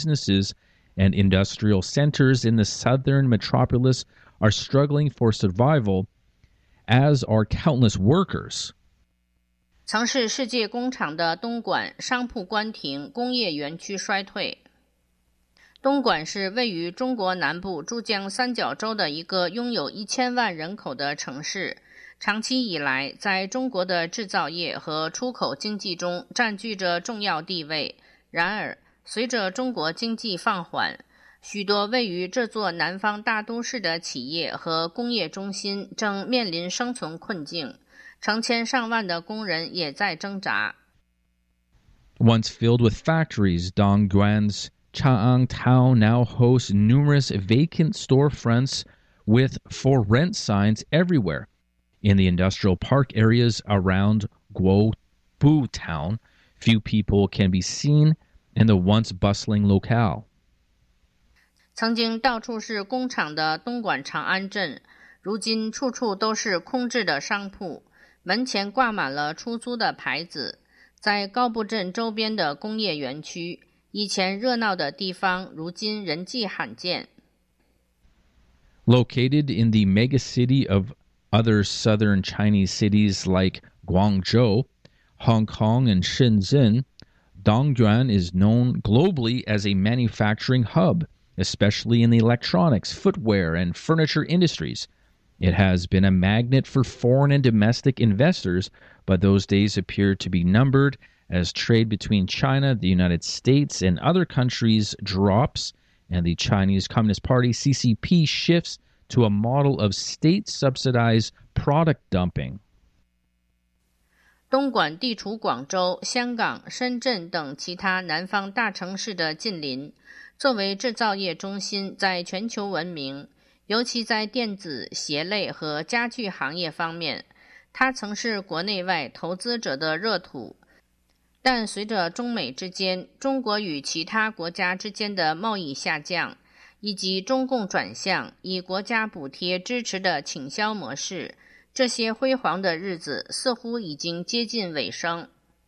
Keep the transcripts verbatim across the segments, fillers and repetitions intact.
businesses and industrial centers in the southern metropolis are struggling for survival, as are countless workers. 曾是世界工厂的东莞商铺关停，工业园区衰退。东莞是位于中国南部珠江三角洲的一个拥有一千万人口的城市，长期以来在中国的制造业和出口经济中占据着重要地位。然而，随着中国经济放缓，许多位于这座南方大都市的企业和工业中心正面临生存困境，成千上万的工人也在挣扎。 Once filled with factories, Dongguan's Chang'an town now hosts numerous vacant storefronts with for rent signs everywhere. In the industrial park areas around Guobu town, few people can be seen in the once bustling locale. 曾经到处是工厂的东莞长安镇，如今处处都是空置的商铺，门前挂满了出租的牌子。在高埠镇周边的工业园区，以前热闹的地方，如今人迹罕见。 Located in the megacity of other southern Chinese cities like Guangzhou, Hong Kong, and Shenzhen, Dongguan is known globally as a manufacturing hub, especially in the electronics, footwear, and furniture industries. It has been a magnet for foreign and domestic investors, but those days appear to be numbered as trade between China, the United States, and other countries drops, and the Chinese Communist Party, C C P, shifts to a model of state-subsidized product dumping. 东莞地处广州、香港、深圳等其他南方大城市的近邻，作为制造业中心，在全球闻名，尤其在电子、鞋类和家具行业方面，它曾是国内外投资者的热土。但随着中美之间、中国与其他国家之间的贸易下降，以及中共转向以国家补贴支持的倾销模式，这些辉煌的日子似乎已经接近尾声。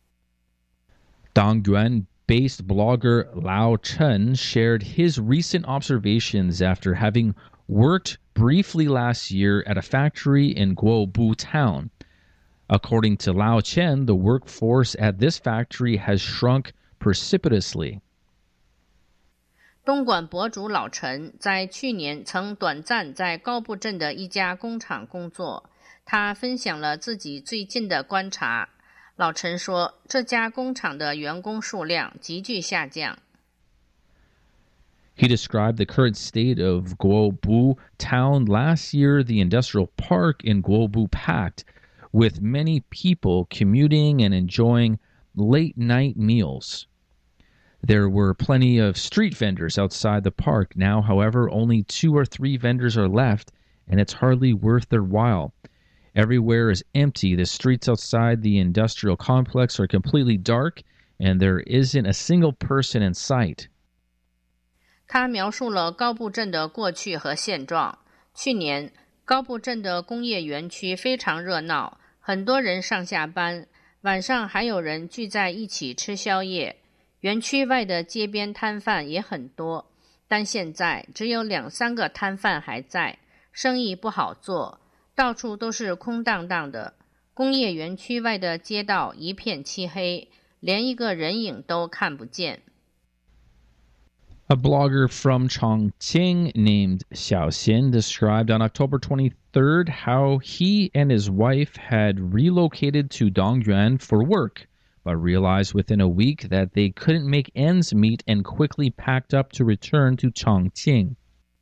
Dongguan-based blogger Lao Chen shared his recent observations after having worked briefly last year at a factory in Guobu town. According to Lao Chen, the workforce at this factory has shrunk precipitously. 东莞博主老陈在去年曾短暂在高埠镇的一家工厂工作，他分享了自己最近的观察。老陈说，这家工厂的员工数量急剧下降。 He described the current state of Guobu town last year, the industrial park in Guobu packed, with many people commuting and enjoying late-night meals. There were plenty of street vendors outside the park. Now, however, only two or three vendors are left, and it's hardly worth their while. Everywhere is empty. The streets outside the industrial complex are completely dark, and there isn't a single person in sight. 他描述了高埠镇的过去和现状。去年，高埠镇的工业园区非常热闹，很多人上下班，晚上还有人聚在一起吃宵夜。园区外的街边摊贩也很多，但现在只有两三个摊贩还在，生意不好做，到处都是空荡荡的。工业园区外的街道一片漆黑，连一个人影都看不见。 A blogger from Chongqing named Xiao Xin described on October twenty-third how he and his wife had relocated to Dongguan for work, but realized within a week that they couldn't make ends meet and quickly packed up to return to Chongqing.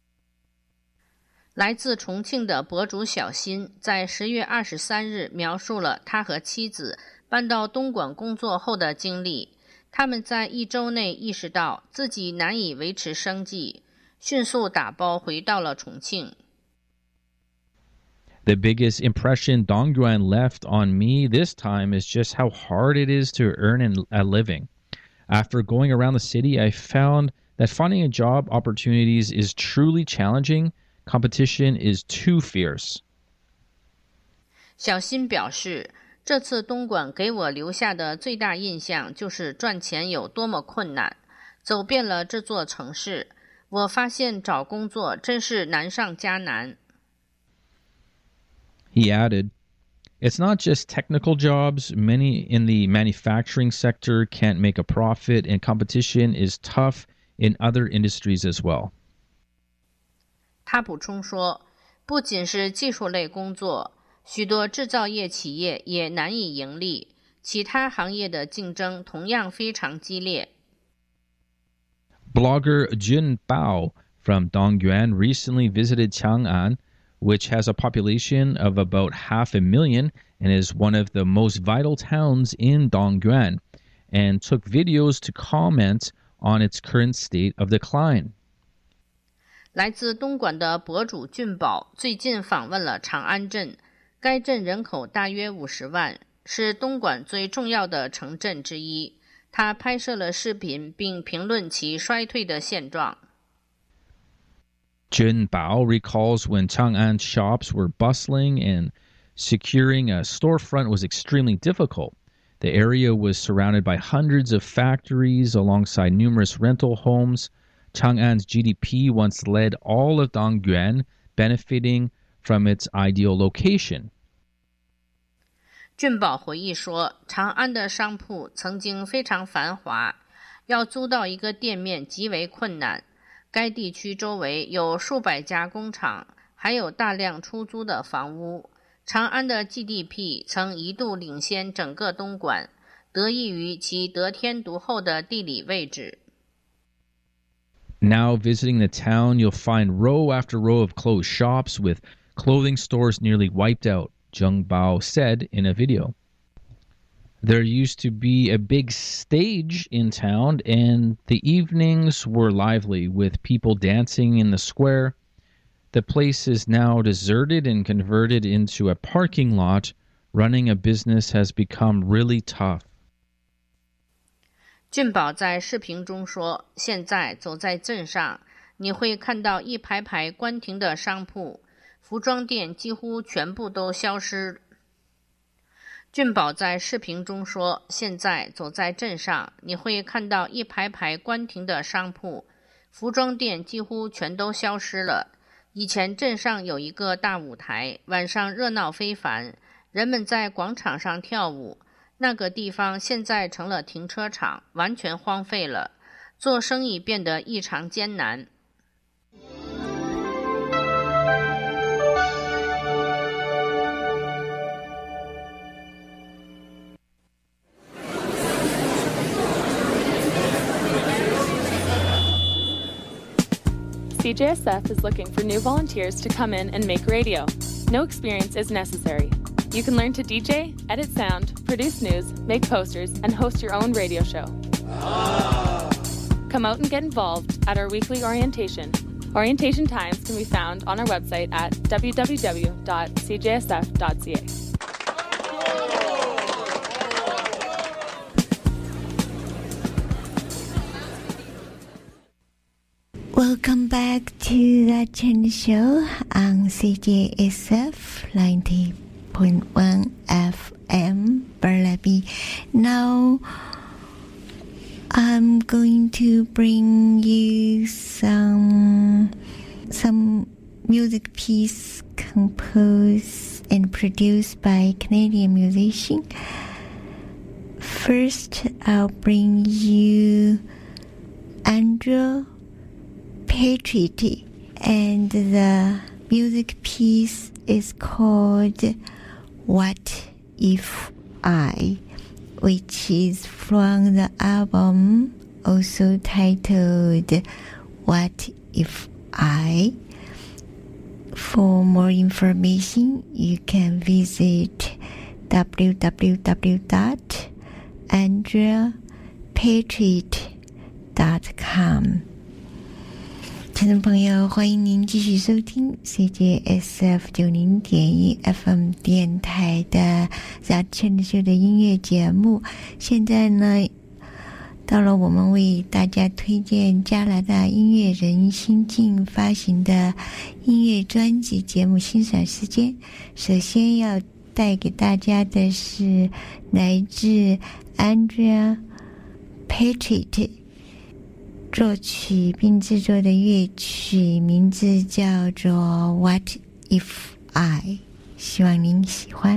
来自重庆的博主小新在十月二十三日描述了他和妻子搬到东莞工作后的经历。他们在一周内意识到自己难以维持生计，迅速打包回到了重庆。 The biggest impression Dongguan left on me this time is just how hard it is to earn a living. After going around the city, I found that finding a job opportunities is truly challenging. Competition is too fierce. 小新表示，这次东莞给我留下的最大印象就是赚钱有多么困难。 走遍了这座城市，我发现找工作真是难上加难。 He added, "It's not just technical jobs. Many in the manufacturing sector can't make a profit, and competition is tough in other industries as well." 他补充说，不仅是技术类工作，许多制造业企业也难以盈利，其他行业的竞争同样非常激烈。 Blogger Jun Bao from Dongyuan recently visited Chang'an, which has a population of about half a million and is one of the most vital towns in Dongyuan, and took videos to comment on its current state of decline. 来自东莞的博主俊宝最近访问了长安镇，该镇人口大约五十万，是东莞最重要的城镇之一。他拍摄了视频并评论其衰退的现状。 Jun Bao recalls when Chang'an shops were bustling and securing a storefront was extremely difficult. The area was surrounded by hundreds of factories alongside numerous rental homes. Chang'an's G D P once led all of Dongyuan, benefiting from its ideal location. 俊宝回忆说，长安的商铺曾经非常繁华，要租到一个店面极为困难。该地区周围有数百家工厂，还有大量出租的房屋。长安的 G D P 曾一度领先整个东莞，得益于其得天独厚的地理位置。 Now visiting the town, you'll find row after row of closed shops with clothing stores nearly wiped out, Zheng Bao said in a video. There used to be a big stage in town, and the evenings were lively with people dancing in the square. The place is now deserted and converted into a parking lot. Running a business has become really tough. 俊宝在视频中说，现在走在镇上，你会看到一排排关停的商铺，服装店几乎全部都消失。俊宝在视频中说，现在走在镇上，你会看到一排排关停的商铺，服装店几乎全都消失了。以前镇上有一个大舞台，晚上热闹非凡，人们在广场上跳舞。那个地方现在成了停车场，完全荒废了，做生意变得异常艰难。 C J S F is looking for new volunteers to come in and make radio. No experience is necessary. You can learn to D J, edit sound, produce news, make posters, and host your own radio show. Ah. Come out and get involved at our weekly orientation. Orientation times can be found on our website at w w w dot c j s f dot c a. Welcome back to the Chen Show on C J S F ninety point one F M Burnaby. Now I'm going to bring you some some music piece composed and produced by Canadian musician. First, I'll bring you Andrew Patrick, and the music piece is called What If I, which is from the album also titled What If I. For more information, you can visit w w w dot andrea patriot dot com. 听众朋友，欢迎您继续收听 C J S F 九零点一 F M 电台的 The Chen Show 的音乐节目。现在呢，到了我们为大家推荐加拿大音乐人新晋发行的音乐专辑节目欣赏时间。首先要带给大家的是来自 Andrea Patrick 作曲并制作的乐曲，名字叫做 What If I， 希望您喜欢。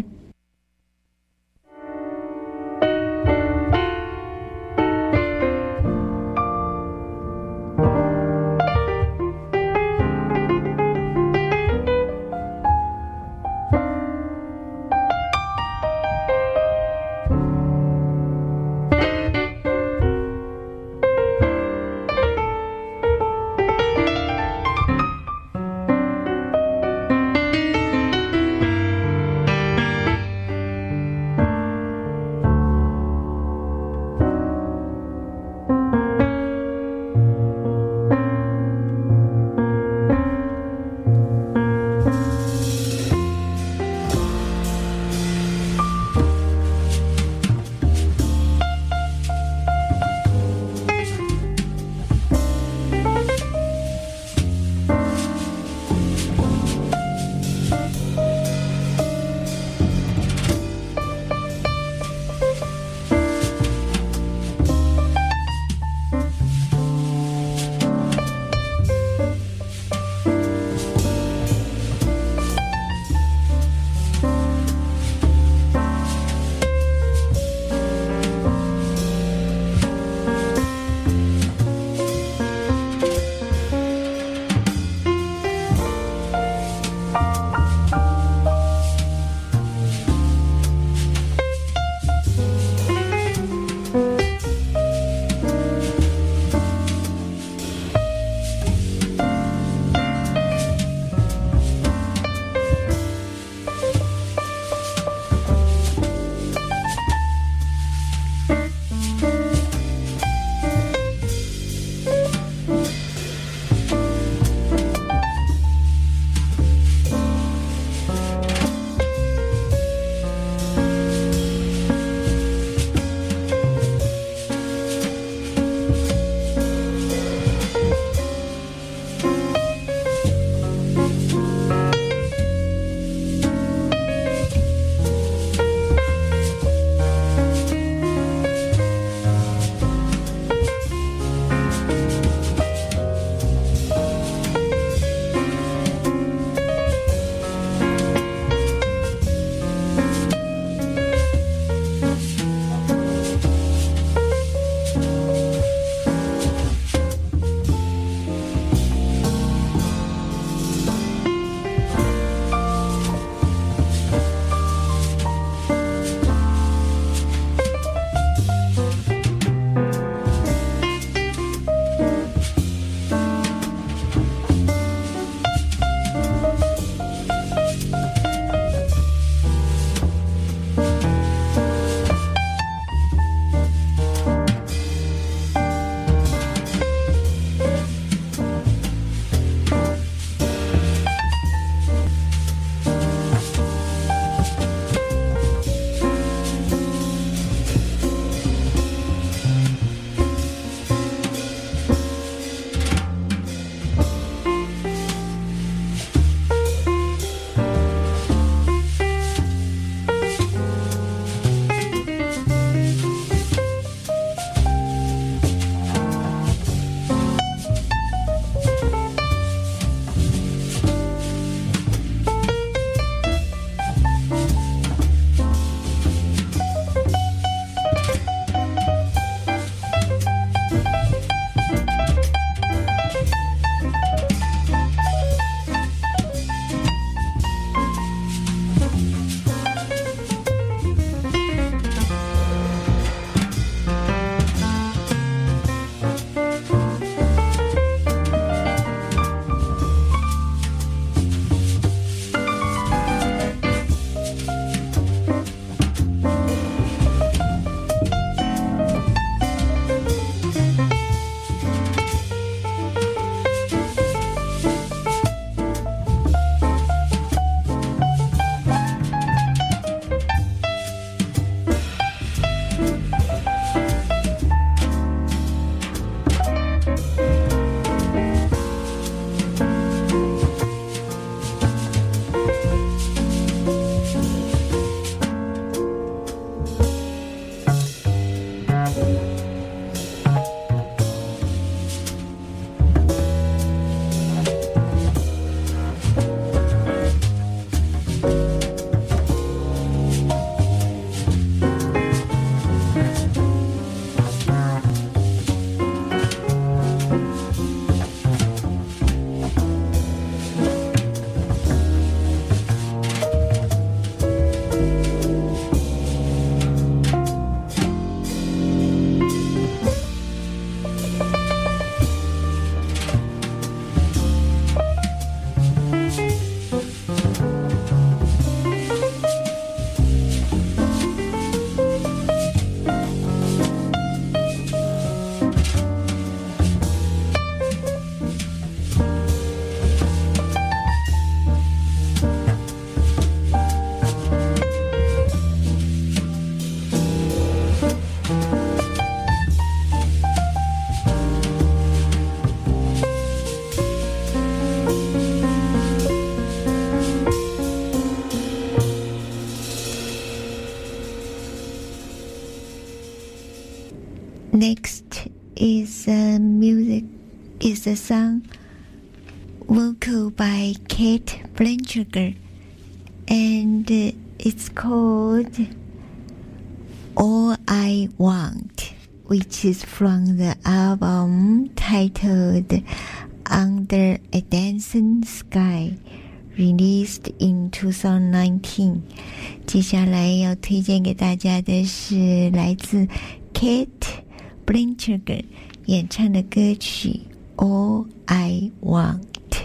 Next is a music is a song vocal by Cate Blanchard, and it's called All I Want, which is from the album titled Under a Dancing Sky, released in twenty nineteen. 接下来要推荐给大家的是来自 Cate Blanchard 演唱的歌曲 All I Want。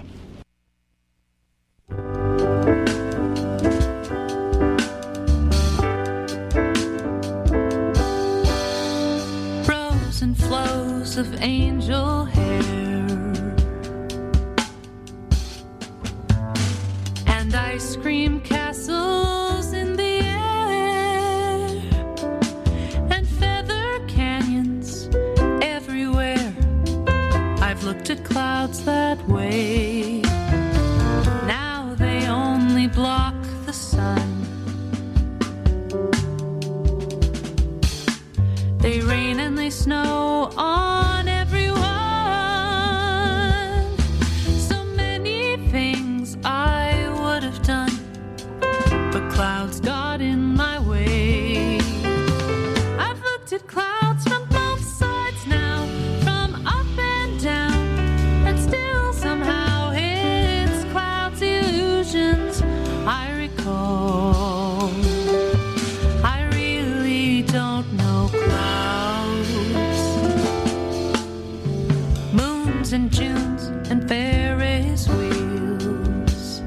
And flows of angel hair and ice cream castles in the air and feather canyons everywhere. I've looked at clouds that way. Now they only block the sun. They rain and they snow on everyone. So many things I would have done, but clouds got in my way. I've looked at clouds from both sides now, from up and down, and still somehow it's clouds' illusions I recall. I really don't know clouds. Moons and Junes and Ferris wheels,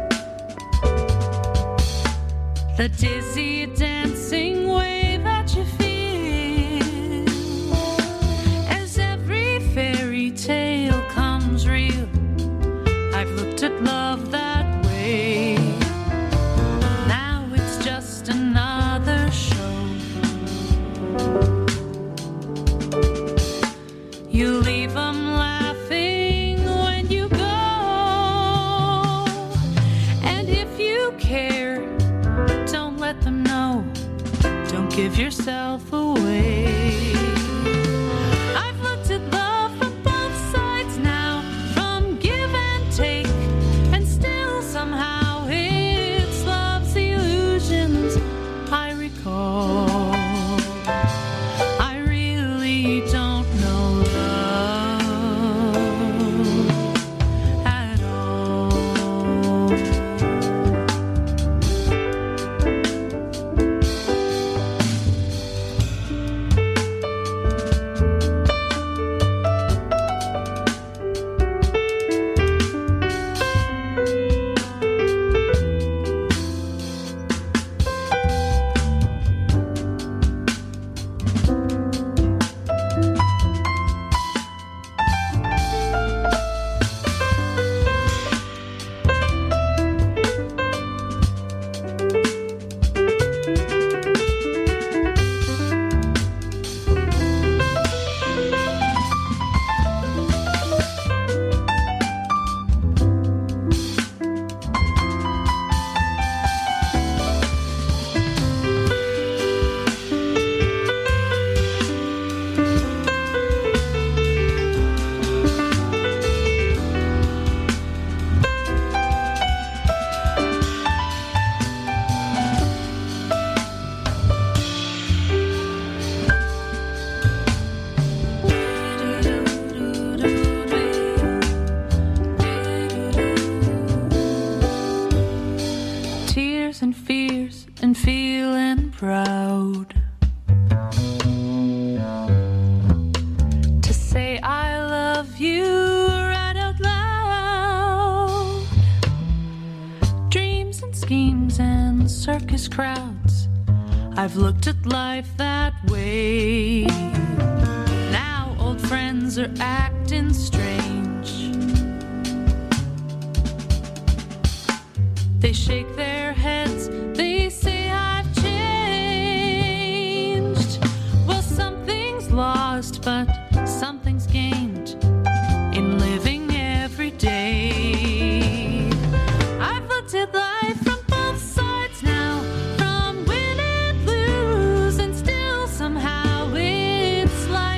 the dizzy dancing way that you feel as every fairy tale comes real. I've looked at love that way. Now it's just another show. You leave them laughing when you go, and if you care, don't let them know. Don't give yourself away. I've looked at love from both sides now, from give and take, and still somehow it's love's illusions I recall. I really don't know love at all. Tears and fears and feeling proud to say I love you right out loud. Dreams and schemes and circus crowds, I've looked at life that way. Now old friends are acting strange. They shake their heads, they say I've changed. Well, something's lost, but something's gained in living every day. I've looked at life from both sides now, from win and lose, and still somehow it's like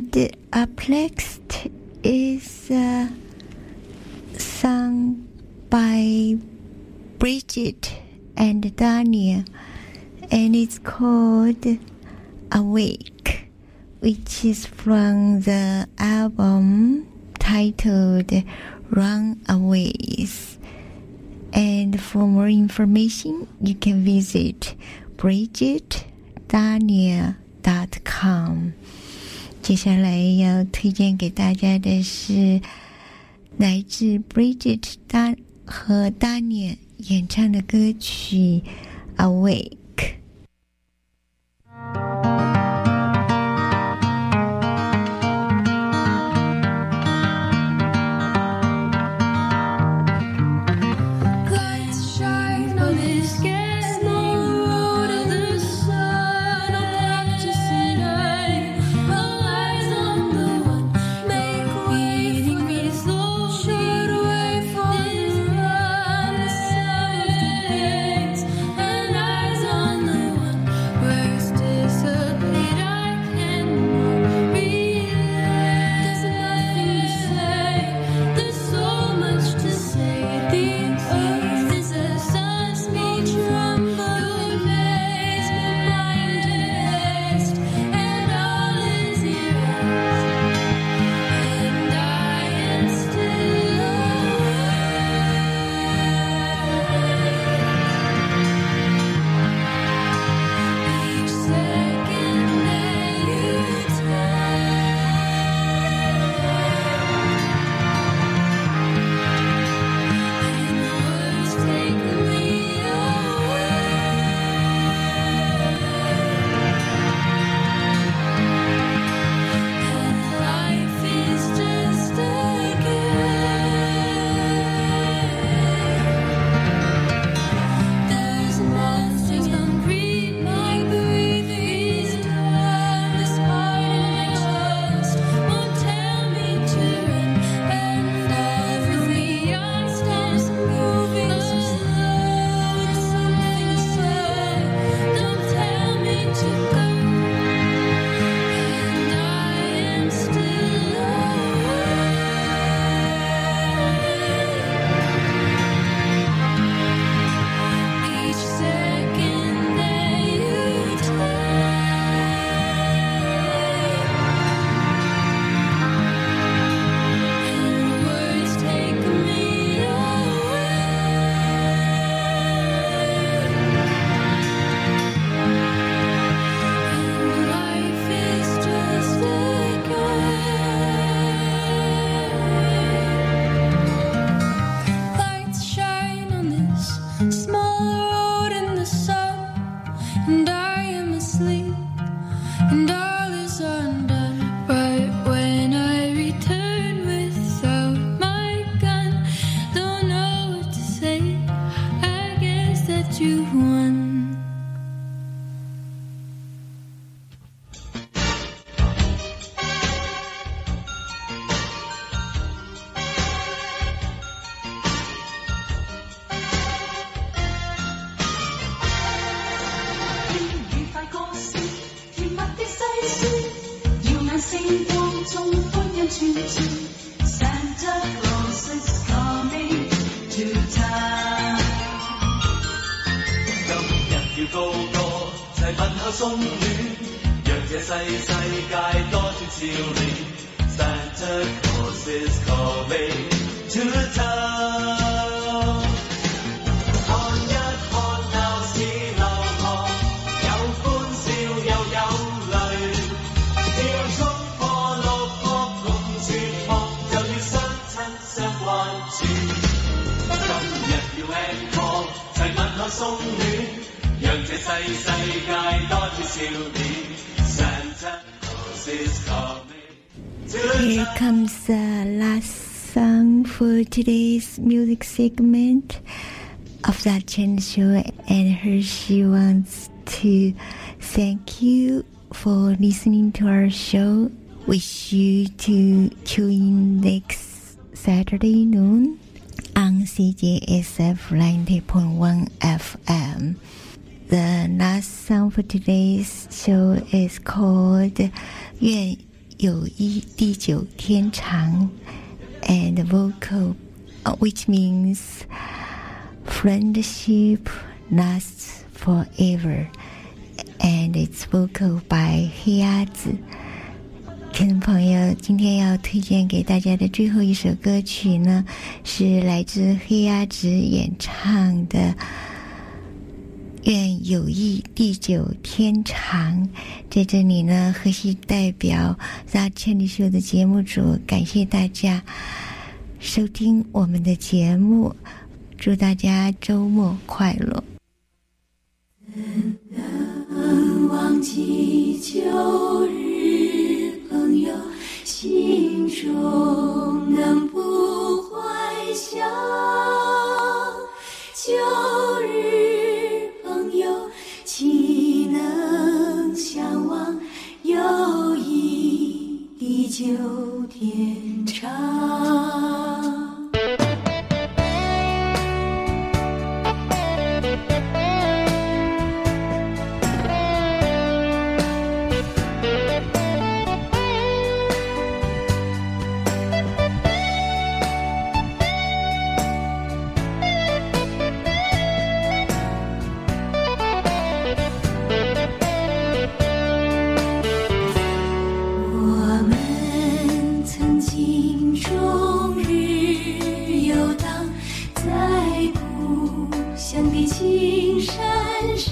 And up next is a song by Bridget and Daniel, and it's called Awake, which is from the album titled Runaways. And for more information, you can visit bridget daniel dot com。 接下来要推荐给大家的是来自 Bridget 和 Daniel 演唱的歌曲 Awake。Here comes the last song for today's music segment of that channel show, and Hershey wants to thank you for listening to our show. Wish you to tune in next Saturday noon on C J S F ninety point one F M. The last song for today's show is called 愿友谊地久天长 and vocal uh, which means friendship lasts forever and it's vocal by 黑鸭子。听众朋友，今天要推荐给大家的最后一首歌曲呢，是来自黑鸭子演唱的愿友谊地久天长。在这里呢，荷西代表拉千里秀的节目组感谢大家收听我们的节目，祝大家周末快乐。 怎能忘记旧日朋友，心中能不怀想旧日朋友，岂能相忘友谊地久天长。青山上，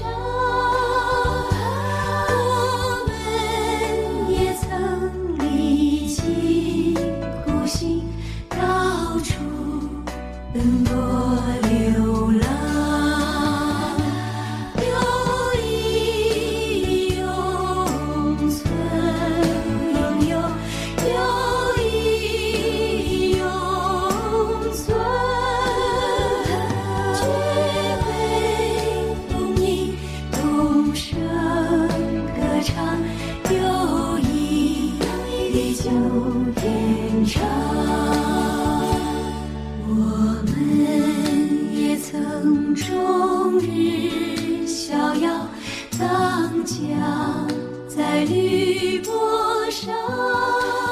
我们也曾历尽苦辛，到处奔波流浪，友谊永存，永有友谊永存。友谊地久天长，我们也曾终日逍遥荡桨，在绿波上。